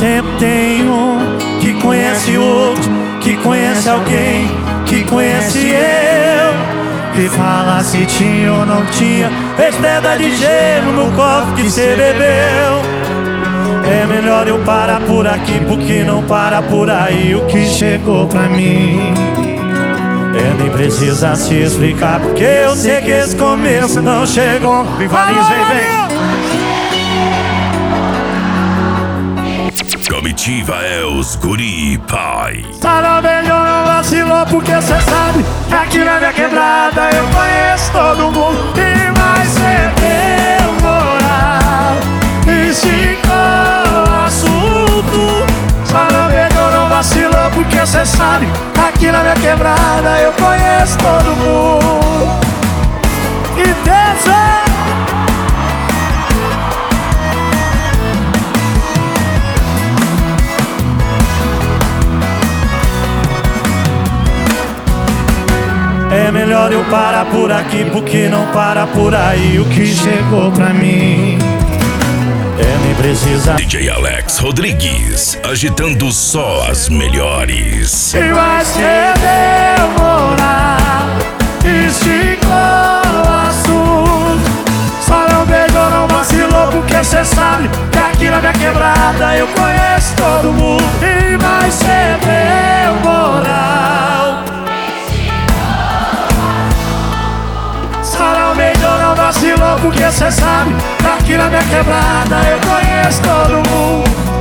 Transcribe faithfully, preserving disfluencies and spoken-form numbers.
sempre tem um que conhece outro, que conhece alguém, que conhece eu, que fala se tinha ou não tinha pedra de gelo no copo que cê bebeu. É melhor eu parar por aqui, porque não para por aí o que chegou pra mim. É, nem precisa se explicar, porque eu sei que esse começo não chegou. Vivaliz, vem, vem. Comitiva é os guri pai. Parabéns, eu não vacilou, porque cê sabe que aqui na minha quebrada eu conheço todo mundo. E mais cê deu moral e esticou o assunto. Parabéns, eu não vacilou, porque cê sabe que aqui na minha quebrada eu conheço todo mundo. E desce. É melhor eu parar por aqui, porque não para por aí o que chegou pra mim. É, nem precisa. D J Alex Rodrigues, agitando só as melhores. E vai ser demorar, esticou o assunto. Só não beijou, não vacilou, porque cê sabe que aqui na minha quebrada eu conheço todo mundo. E vai ser demorar. Vacilou, porque cê sabe que aqui na minha quebrada eu conheço todo mundo.